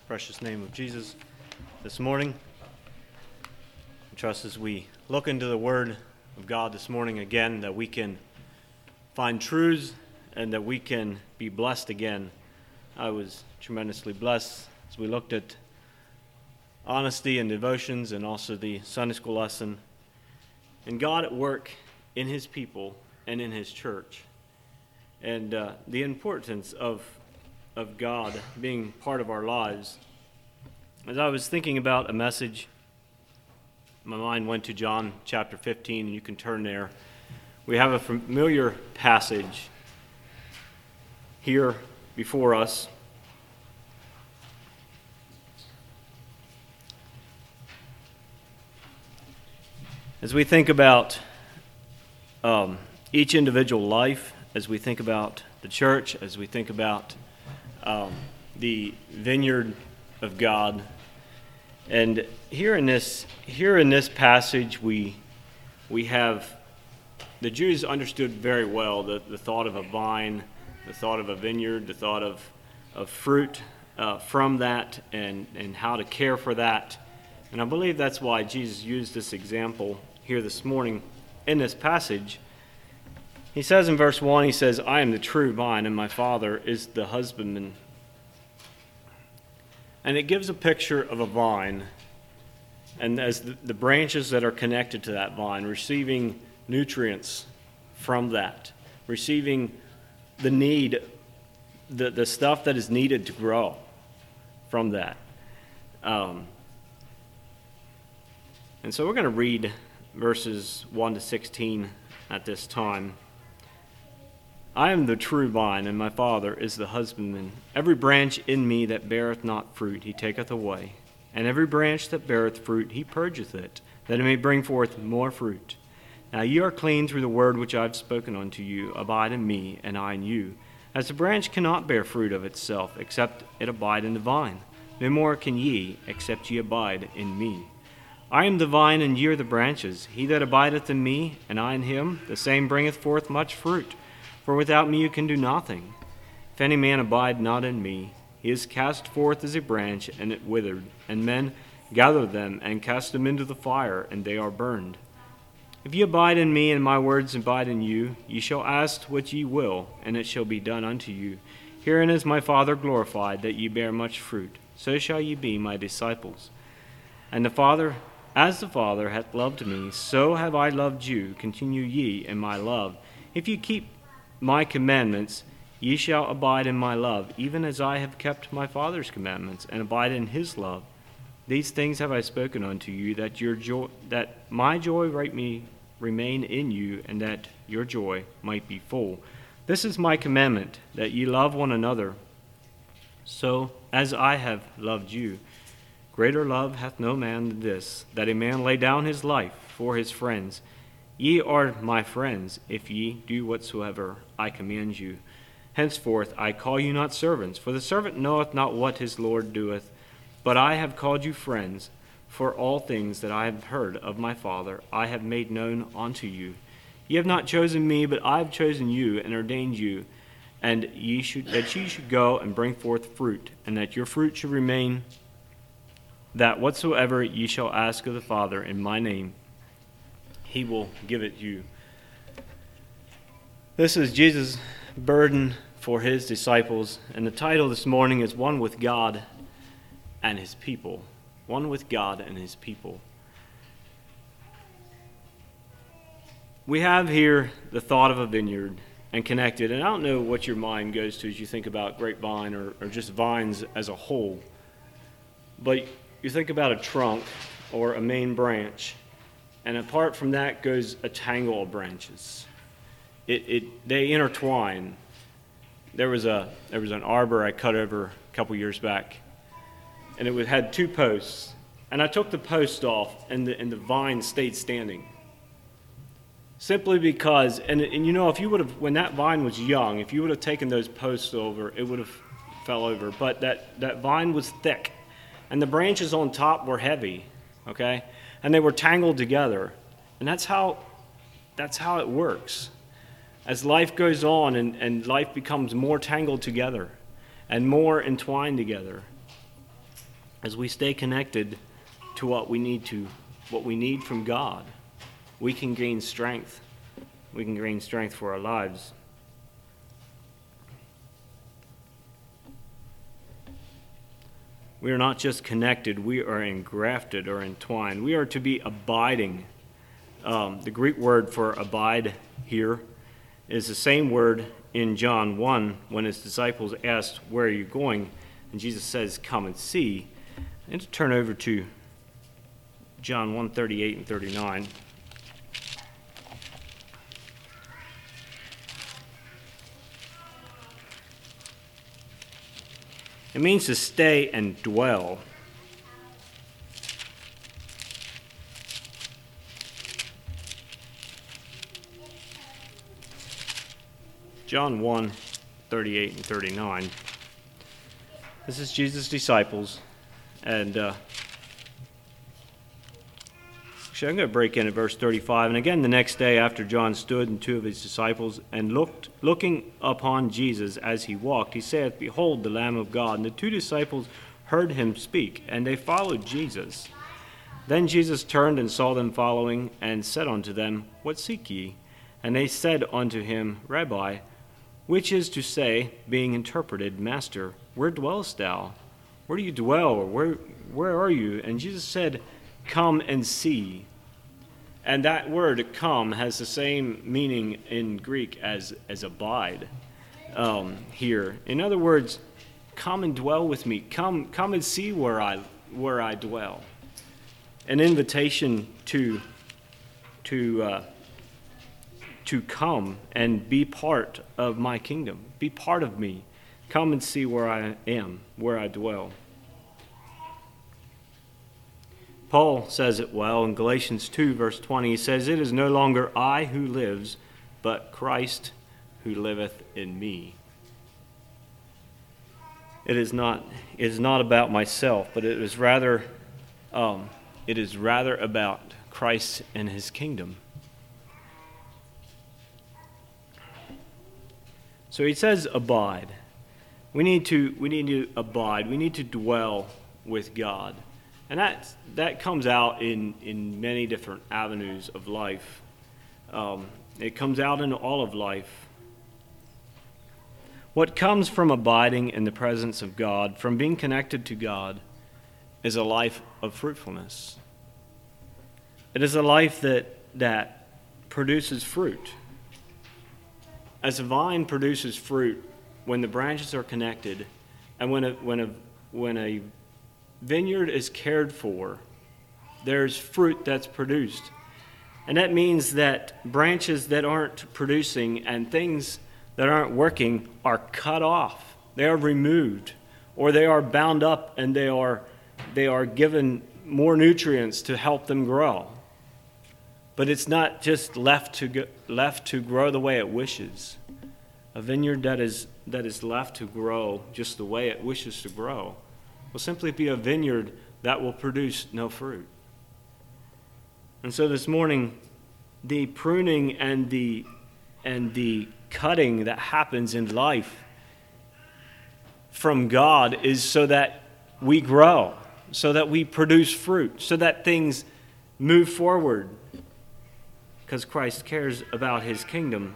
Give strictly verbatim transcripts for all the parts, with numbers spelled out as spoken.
precious name of Jesus this morning. I trust as we look into the Word of God this morning again that we can find truths and that we can be blessed again. I was tremendously blessed as we looked at honesty and devotions and also the Sunday school lesson. And God at work in His people and in His church. And uh, the importance of of God being part of our lives. As I was thinking about a message, my mind went to John chapter fifteen, and you can turn there. We have a familiar passage here before us. As we think about um, each individual life, as we think about the church, as we think about Um, the vineyard of God, and here in this here in this passage, we we have the Jews understood very well the, the thought of a vine, the thought of a vineyard, the thought of of fruit uh, from that, and and how to care for that, and I believe that's why Jesus used this example here this morning in this passage. He says in verse one, he says, "I am the true vine, and my Father is the husbandman." And it gives a picture of a vine, and as the, the branches that are connected to that vine, receiving nutrients from that, receiving the need, the, the stuff that is needed to grow from that. Um, and so we're going to read verses one to sixteen at this time. "I am the true vine, and my Father is the husbandman. Every branch in me that beareth not fruit he taketh away, and every branch that beareth fruit he purgeth it, that it may bring forth more fruit. Now ye are clean through the word which I have spoken unto you. Abide in me, and I in you. As the branch cannot bear fruit of itself, except it abide in the vine, no more can ye, except ye abide in me. I am the vine, and ye are the branches. He that abideth in me, and I in him, the same bringeth forth much fruit. For without me you can do nothing. If any man abide not in me, he is cast forth as a branch, and it withered, and men gather them, and cast them into the fire, and they are burned. If ye abide in me, and my words abide in you, ye shall ask what ye will, and it shall be done unto you. Herein is my Father glorified, that ye bear much fruit. So shall ye be my disciples. And the Father, as the Father hath loved me, so have I loved you. Continue ye in my love. If ye keep my commandments, ye shall abide in my love, even as I have kept my Father's commandments, and abide in his love. These things have I spoken unto you, that your joy, that my joy might me remain in you, and that your joy might be full. This is my commandment, that ye love one another, so as I have loved you. Greater love hath no man than this, that a man lay down his life for his friends. Ye are my friends, if ye do whatsoever I command you. Henceforth I call you not servants, for the servant knoweth not what his Lord doeth. But I have called you friends, for all things that I have heard of my Father I have made known unto you. Ye have not chosen me, but I have chosen you, and ordained you, and ye should that ye should go and bring forth fruit, and that your fruit should remain, that whatsoever ye shall ask of the Father in my name, he will give it you." This is Jesus' burden for his disciples, and the title this morning is One with God and His People. One with God and His People. We have here the thought of a vineyard and connected, and I don't know what your mind goes to as you think about grapevine or, or just vines as a whole, but you think about a trunk or a main branch, and apart from that goes a tangle of branches. It, it they intertwine. There was a there was an arbor I cut over a couple years back, and it was, had two posts. And I took the post off, and the and the vine stayed standing. Simply because, and and you know, if you would have, when that vine was young, if you would have taken those posts over, it would have fell over. But that that vine was thick, and the branches on top were heavy. Okay. And they were tangled together. And that's how that's how it works. As life goes on and, and life becomes more tangled together and more entwined together, as we stay connected to what we need to, what we need from God, we can gain strength. We can gain strength for our lives. We are not just connected, we are engrafted or entwined. We are to be abiding. Um, the Greek word for abide here is the same word in John one when his disciples asked, "Where are you going?" And Jesus says, "Come and see." And to turn over to John one, thirty-eight and thirty-nine. It means to stay and dwell. John one, thirty-eight and thirty-nine. This is Jesus' disciples. And uh, actually, I'm going to break in at verse thirty-five. And again, the next day after John stood and two of his disciples, and looked, looking upon Jesus as he walked, he saith, "Behold, the Lamb of God." And the two disciples heard him speak, and they followed Jesus. Then Jesus turned and saw them following, and said unto them, "What seek ye?" And they said unto him, "Rabbi," which is to say, being interpreted, "Master, where dwellest thou? Where do you dwell? Or where, where are you?" And Jesus said, "Come and see." And that word "come" has the same meaning in Greek as, as abide um, here. In other words, come and dwell with me. Come, come and see where I where I dwell. An invitation to to uh, to come and be part of my kingdom. Be part of me. Come and see where I am, where I dwell. Paul says it well in Galatians two, verse twenty. He says, "It is no longer I who lives, but Christ who liveth in me." It is not, it is not about myself, but it is rather, um, it is rather about Christ and his kingdom. So he says, abide. We need to, we need to abide. We need to dwell with God. And that that comes out in, in many different avenues of life. Um, it comes out in all of life. What comes from abiding in the presence of God, from being connected to God, is a life of fruitfulness. It is a life that that produces fruit. As a vine produces fruit when the branches are connected, and when a when a when a vineyard is cared for, there's fruit that's produced. And that means that branches that aren't producing and things that aren't working are cut off. They are removed, or they are bound up and they are they are given more nutrients to help them grow. But it's not just left to go, left to grow the way it wishes. A vineyard that is that is left to grow just the way it wishes to grow will simply be a vineyard that will produce no fruit. And so this morning, the pruning and the and the cutting that happens in life from God is so that we grow, so that we produce fruit, so that things move forward, because Christ cares about his kingdom.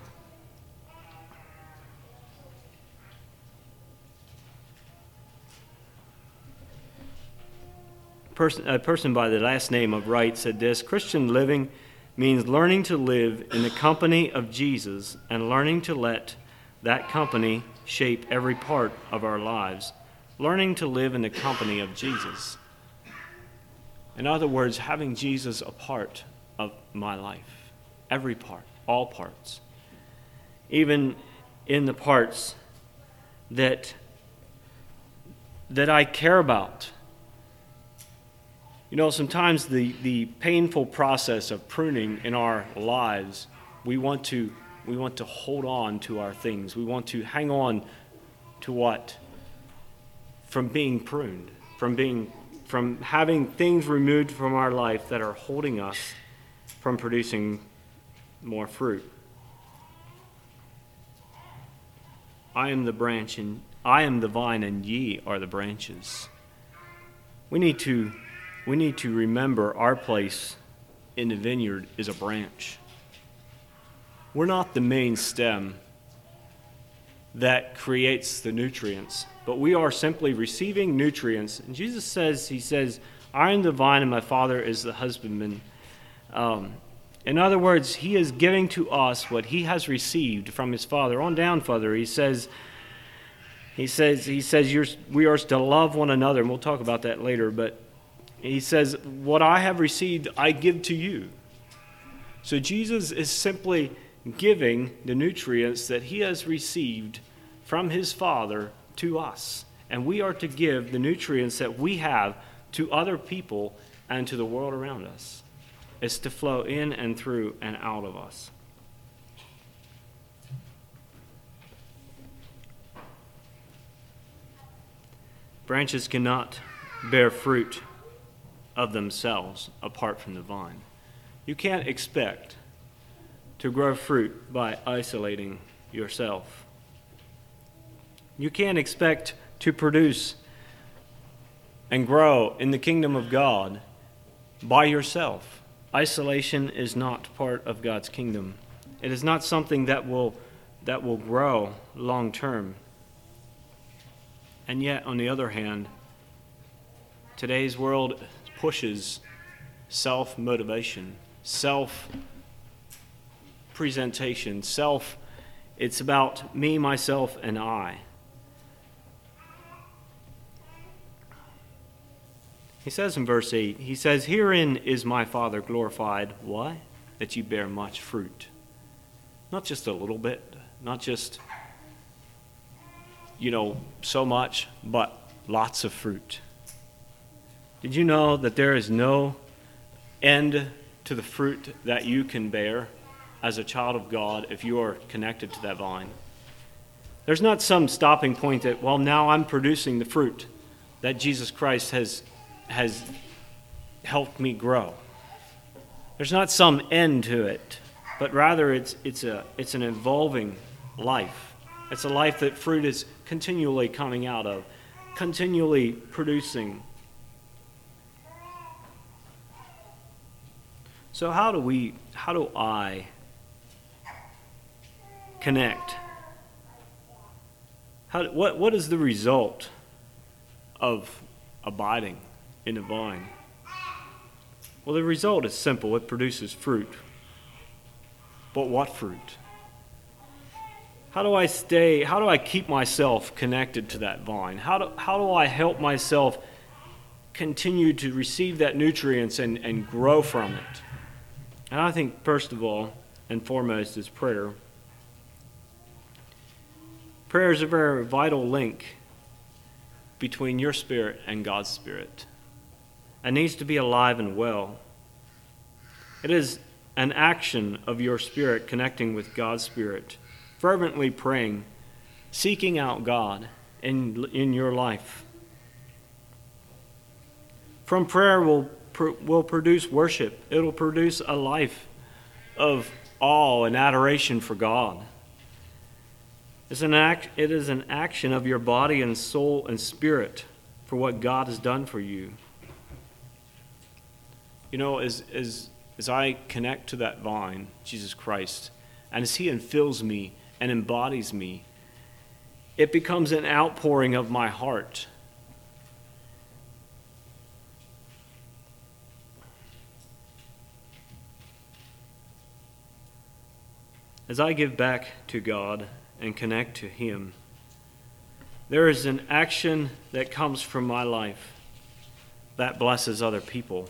Person, a person by the last name of Wright said this: "Christian living means learning to live in the company of Jesus and learning to let that company shape every part of our lives. Learning to live in the company of Jesus." In other words, having Jesus a part of my life. Every part, all parts. Even in the parts that, that I care about. You know, sometimes the, the painful process of pruning in our lives, we want to we want to hold on to our things. We want to hang on to what? From being pruned, from being from having things removed from our life that are holding us from producing more fruit. I am the branch and I am the vine, and ye are the branches. we need to we need to remember our place in the vineyard is a branch. We're not the main stem that creates the nutrients, but we are simply receiving nutrients. And Jesus says, he says, I am the vine and my Father is the husbandman. Um, in other words, he is giving to us what he has received from his Father. On down further, he says, he says, he says you're, we are to love one another, and we'll talk about that later, but he says, what I have received, I give to you. So Jesus is simply giving the nutrients that he has received from his Father to us. And we are to give the nutrients that we have to other people and to the world around us. It's to flow in and through and out of us. Branches cannot bear fruit of themselves apart from the vine. You can't expect to grow fruit by isolating yourself. You can't expect to produce and grow in the kingdom of God by yourself. Isolation is not part of God's kingdom. It is not something that will that will grow long term. And yet, on the other hand, today's world pushes self-motivation, self-presentation, self, it's about me, myself, and I. He says in verse eight, he says, herein is my Father glorified. Why? That you bear much fruit. Not just a little bit, not just, you know, so much, but lots of fruit. Did you know that there is no end to the fruit that you can bear as a child of God if you are connected to that vine? There's not some stopping point that, well, now I'm producing the fruit that Jesus Christ has, has helped me grow. There's not some end to it, but rather it's, it's, a, it's an evolving life. It's a life that fruit is continually coming out of, continually producing. So how do we, how do I connect? How, what, what is the result of abiding in the vine? Well, the result is simple. It produces fruit. But what fruit? How do I stay, how do I keep myself connected to that vine? How do, how do I help myself continue to receive that nutrients and, and grow from it? And I think first of all and foremost is prayer. Prayer is a very vital link between your spirit and God's spirit. It needs to be alive and well. It is an action of your spirit connecting with God's spirit, fervently praying, seeking out God in, in your life. From prayer will will produce worship. It'll produce a life of awe and adoration for God. It's an act, it is an action of your body and soul and spirit for what God has done for you. You know, as, as, as I connect to that vine, Jesus Christ, and as he infills me and embodies me, it becomes an outpouring of my heart. As I give back to God and connect to him, there is an action that comes from my life that blesses other people.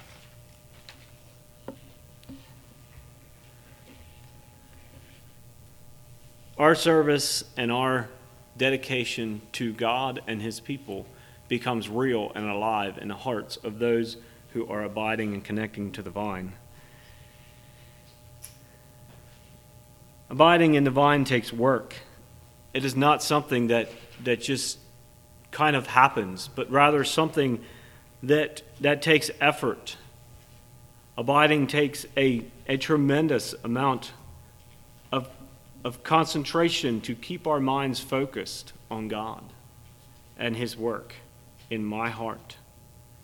Our service and our dedication to God and his people becomes real and alive in the hearts of those who are abiding and connecting to the vine. Abiding in the vine takes work. It is not something that, that just kind of happens, but rather something that, that takes effort. Abiding takes a, a tremendous amount of, of concentration to keep our minds focused on God and his work in my heart.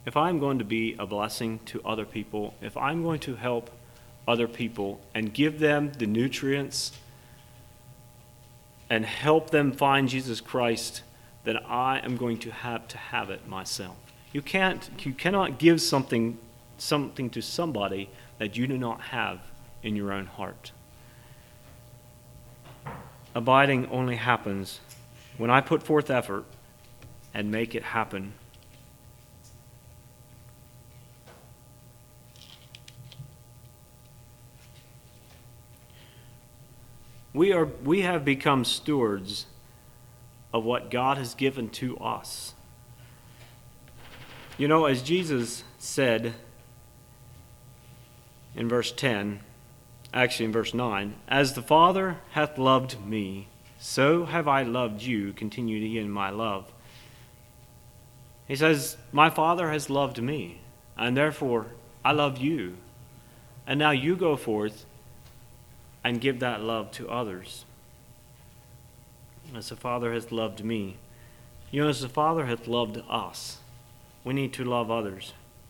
if I'm going to be a blessing to other people, if I'm going to help other people and give them the nutrients and help them find Jesus Christ, then I am going to have to have it myself. You can't, you cannot give something, something to somebody that you do not have in your own heart. Abiding only happens when I put forth effort and make it happen. We are we have become stewards of what God has given to us. You know, as Jesus said in verse ten, actually in verse nine, as the Father hath loved me, so have I loved you, continue ye in my love. He says, my Father has loved me, and therefore I love you. And now you go forth and give that love to others. As the Father has loved me. You know, as the Father hath loved us, we need to love others.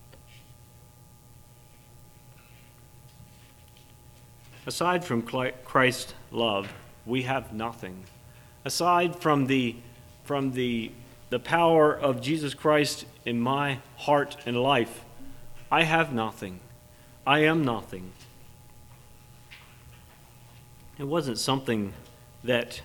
Aside from Christ's love, we have nothing. Aside from the from the the power of Jesus Christ in my heart and life, I have nothing. I am nothing. It wasn't something that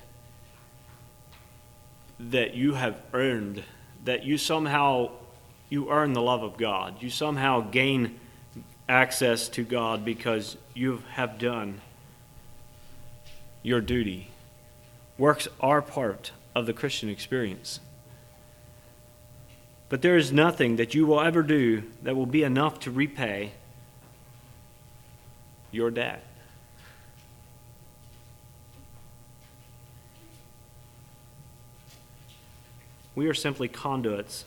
that you have earned, that you somehow you earn the love of God. You somehow gain access to God because you have done your duty. Works are part of the Christian experience. But there is nothing that you will ever do that will be enough to repay your debt. We are simply conduits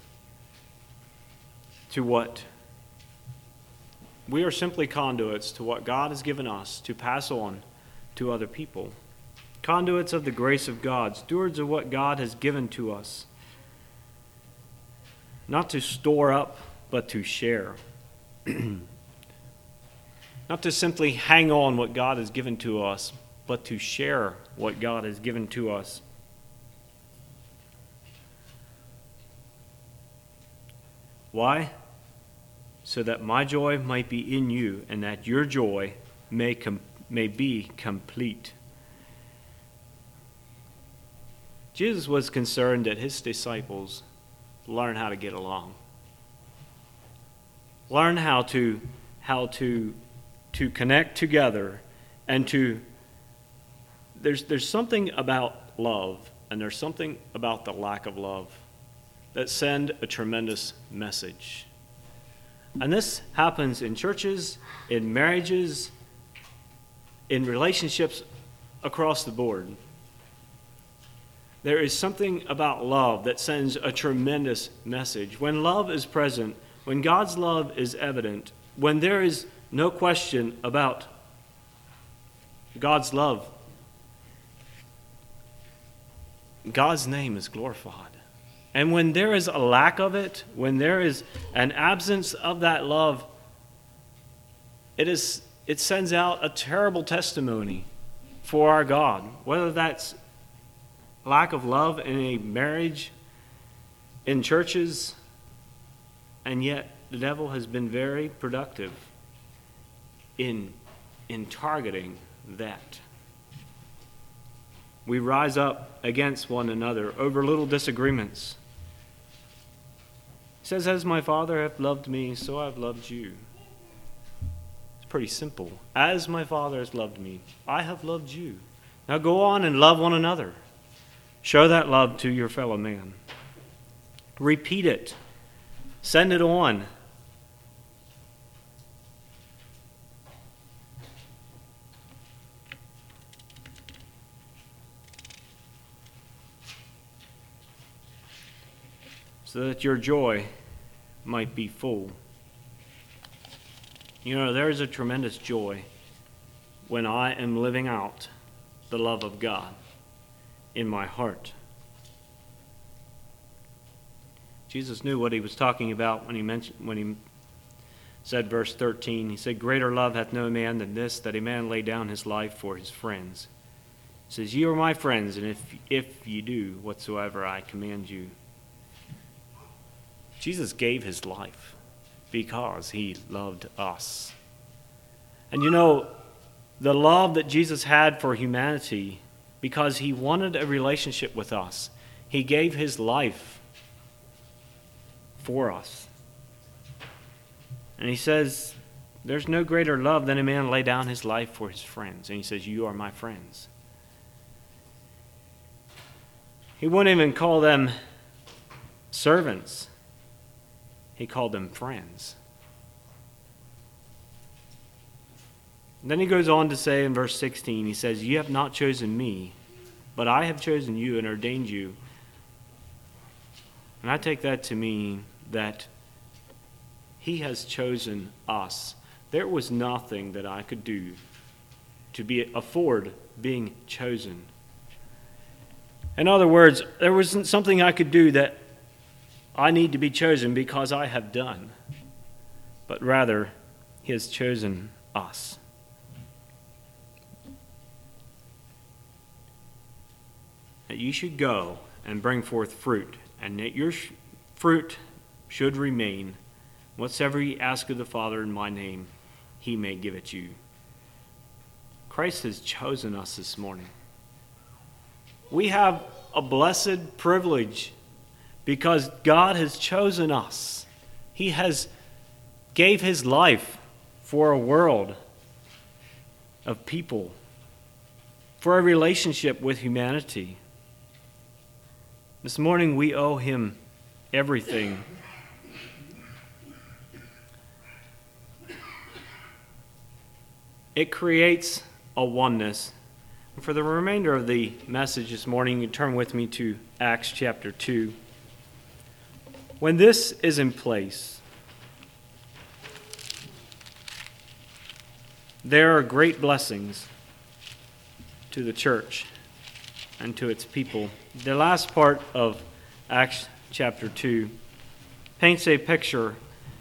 to what we are simply conduits to what God has given us to pass on to other people. Conduits of the grace of God, stewards of what God has given to us. Not to store up, but to share. Not to simply hang on what God has given to us, but to share what God has given to us. Why? So that my joy might be in you, and that your joy may com- may be complete. Jesus was concerned that his disciples learn how to get along. Learn how to how to to connect together, and to there's there's something about love, and there's something about the lack of love that send a tremendous message. And this happens in churches, in marriages, in relationships across the board. There is something about love that sends a tremendous message. When love is present, when God's love is evident, when there is no question about God's love, God's name is glorified. And when there is a lack of it, when there is an absence of that love, it is it sends out a terrible testimony for our God. Whether that's lack of love in a marriage, in churches, and yet the devil has been very productive in, in targeting that. We rise up against one another over little disagreements. He says, as my Father hath loved me, so I have loved you. It's pretty simple. As my Father has loved me, I have loved you. Now go on and love one another. Show that love to your fellow man. Repeat it. Send it on. So that your joy might be full. You know, there is a tremendous joy when I am living out the love of God in my heart. Jesus knew what he was talking about when he mentioned when he said verse thirteen. He said, "Greater love hath no man than this, that a man lay down his life for his friends." He says, "You are my friends, and if if you do whatsoever I command you." Jesus gave his life because he loved us. And you know, the love that Jesus had for humanity, because he wanted a relationship with us, he gave his life for us. And he says, there's no greater love than a man lay down his life for his friends. And he says, you are my friends. He wouldn't even call them servants. He called them friends. And then he goes on to say in verse sixteen, he says, "You have not chosen me, but I have chosen you and ordained you." And I take that to mean that he has chosen us. There was nothing that I could do to be afford being chosen. In other words, there wasn't something I could do that I need to be chosen because I have done, but rather he has chosen us. That you should go and bring forth fruit, and that your sh- fruit should remain. Whatsoever ye ask of the Father in my name, he may give it you. Christ has chosen us this morning. We have a blessed privilege because God has chosen us. He has gave his life for a world of people, for a relationship with humanity. This morning we owe him everything. It creates a oneness. For the remainder of the message this morning, you turn with me to Acts chapter two. When this is in place, there are great blessings to the church and to its people. The last part of Acts chapter two paints a picture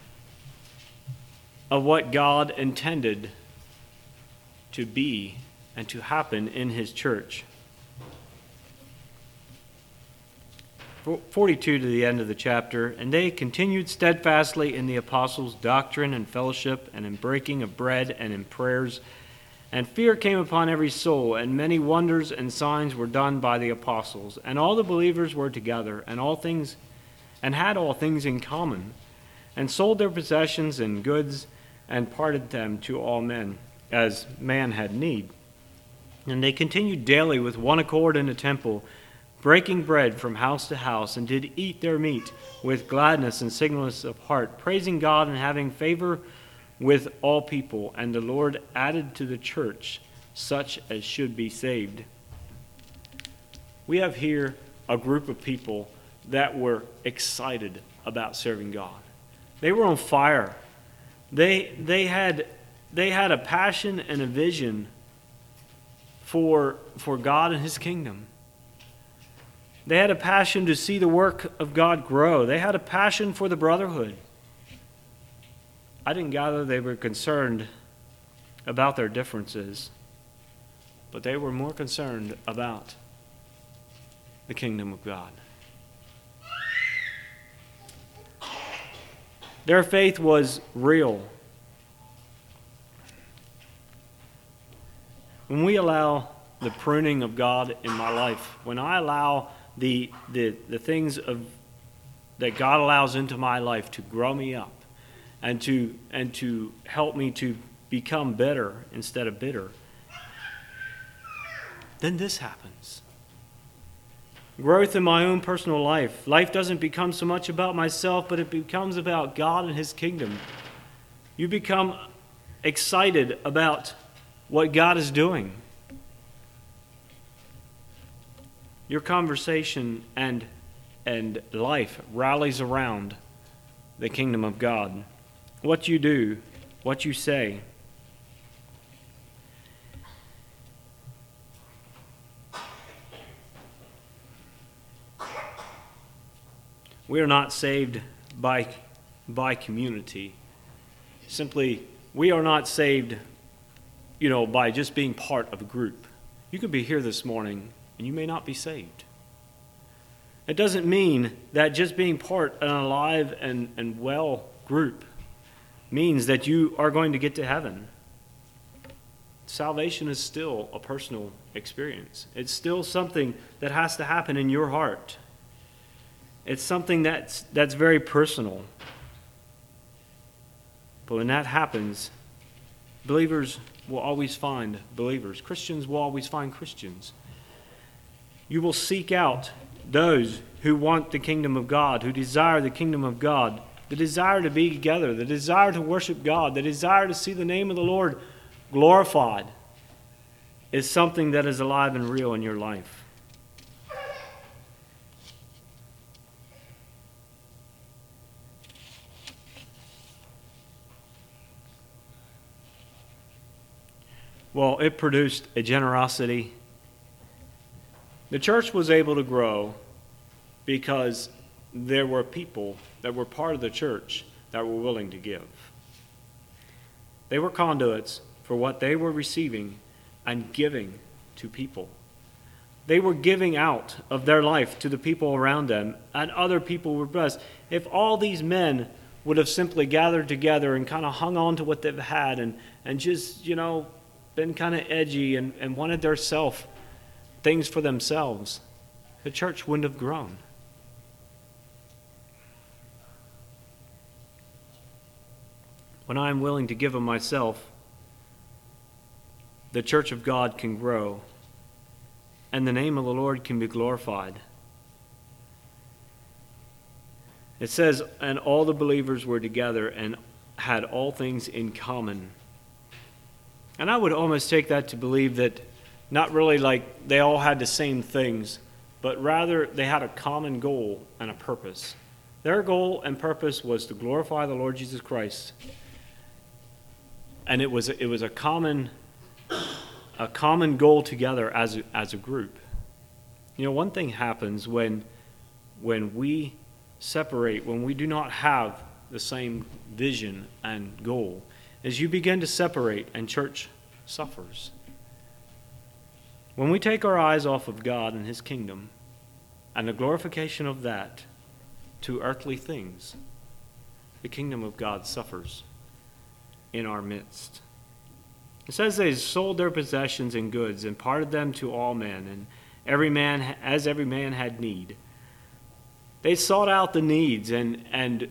of what God intended to be and to happen in his church. forty-two to the end of the chapter, "And they continued steadfastly in the apostles' doctrine and fellowship, and in breaking of bread, and in prayers. And fear came upon every soul, and many wonders and signs were done by the apostles. And all the believers were together, and all things, and had all things in common, and sold their possessions and goods, and parted them to all men, as man had need. And they continued daily with one accord in the temple, breaking bread from house to house, and did eat their meat with gladness and singleness of heart, praising God and having favor with all people. And the Lord added to the church such as should be saved." We have here a group of people that were excited about serving God. They were on fire. They they had they had a passion and a vision for for God and his kingdom. They had a passion to see the work of God grow. They had a passion for the brotherhood. I didn't gather they were concerned about their differences, but they were more concerned about the kingdom of God. Their faith was real. When we allow the pruning of God in my life, when I allow the the, the things of that God allows into my life to grow me up and to and to help me to become better instead of bitter, then this happens. Growth in my own personal life. Life doesn't become so much about myself, but it becomes about God and his kingdom. You become excited about what God is doing. Your conversation and and life rallies around the kingdom of God. What you do, what you say. We are not saved by, by community. Simply, we are not saved, you know, by just being part of a group. You could be here this morning and you may not be saved. It doesn't mean that just being part of an alive and, and well group means that you are going to get to heaven. Salvation is still a personal experience. It's still something that has to happen in your heart. It's something that's that's very personal. But when that happens, believers will always find believers. Christians will always find Christians. You will seek out those who want the kingdom of God, who desire the kingdom of God, the desire to be together, the desire to worship God, the desire to see the name of the Lord glorified is something that is alive and real in your life. Well, it produced a generosity. The church was able to grow because there were people that were part of the church that were willing to give. They were conduits for what they were receiving and giving to people. They were giving out of their life to the people around them, and other people were blessed. If all these men would have simply gathered together and kind of hung on to what they've had and, and just, you know, been kind of edgy and, and wanted their self things for themselves, the church wouldn't have grown. When I am willing to give of myself, the church of God can grow, and the name of the Lord can be glorified. It says, and all the believers were together and had all things in common. And I would almost take that to believe that not really like they all had the same things, but rather they had a common goal and a purpose. Their goal and purpose was to glorify the Lord Jesus Christ. And it was it was a common a common goal together as a, as a group. You know, one thing happens when when we separate, when we do not have the same vision and goal, is you begin to separate and church suffers. When we take our eyes off of God and His kingdom and the glorification of that to earthly things, the kingdom of God suffers in our midst. It says they sold their possessions and goods and parted them to all men, and every man as every man had need. They sought out the needs and and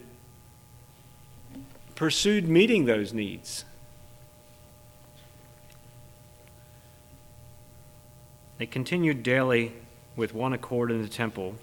pursued meeting those needs. They continued daily with one accord in the temple.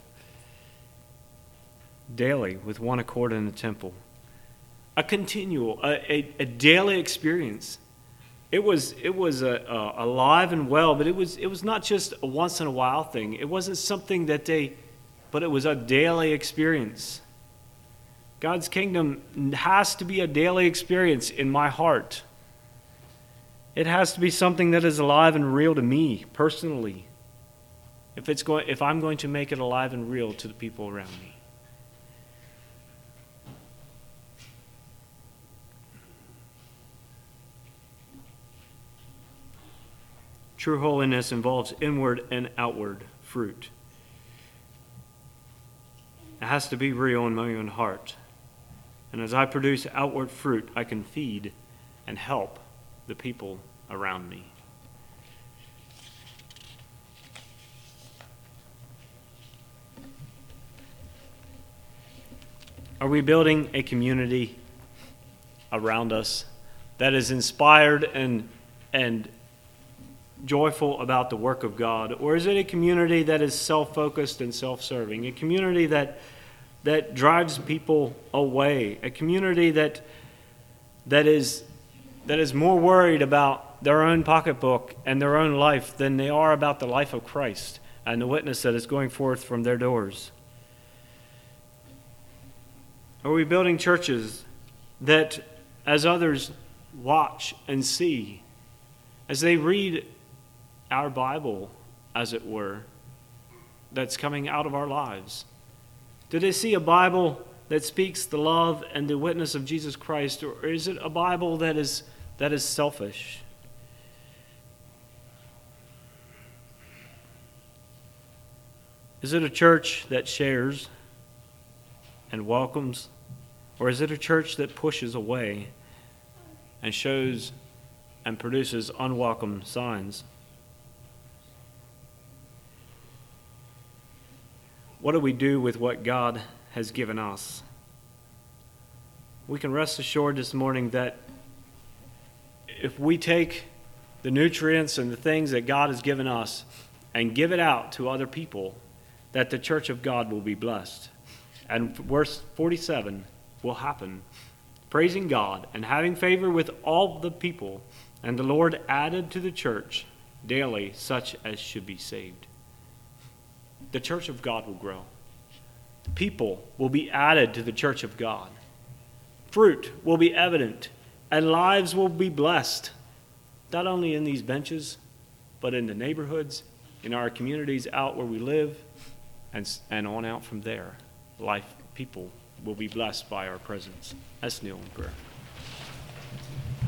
Daily with one accord in the temple. A continual, a, a, a daily experience. It was it was a, a, alive and well, but it was it was not just a once in a while thing. It wasn't something that they, but it was a daily experience. God's kingdom has to be a daily experience in my heart. It has to be something that is alive and real to me personally. If it's going, if I'm going to make it alive and real to the people around me. True holiness involves inward and outward fruit. It has to be real in my own heart. And as I produce outward fruit, I can feed and help the people around me. Are we building a community around us that is inspired and and joyful about the work of God? Or is it a community that is self-focused and self-serving? A community that that drives people away? A community that that is that is more worried about their own pocketbook and their own life than they are about the life of Christ and the witness that is going forth from their doors? Are we building churches that, as others watch and see, as they read our Bible, as it were, that's coming out of our lives, Do they see a Bible that speaks the love and the witness of Jesus Christ, or is it a Bible that is that is selfish? Is it a church that shares and welcomes, or is it a church that pushes away and shows and produces unwelcome signs? What do we do with what God has given us? We can rest assured this morning that if we take the nutrients and the things that God has given us and give it out to other people, that the church of God will be blessed. And verse forty-seven will happen. Praising God and having favor with all the people, and the Lord added to the church daily such as should be saved. The church of God will grow. People will be added to the church of God. Fruit will be evident, and lives will be blessed, not only in these benches, but in the neighborhoods, in our communities out where we live, and, and on out from there. Life, people will be blessed by our presence. Let's kneel in prayer.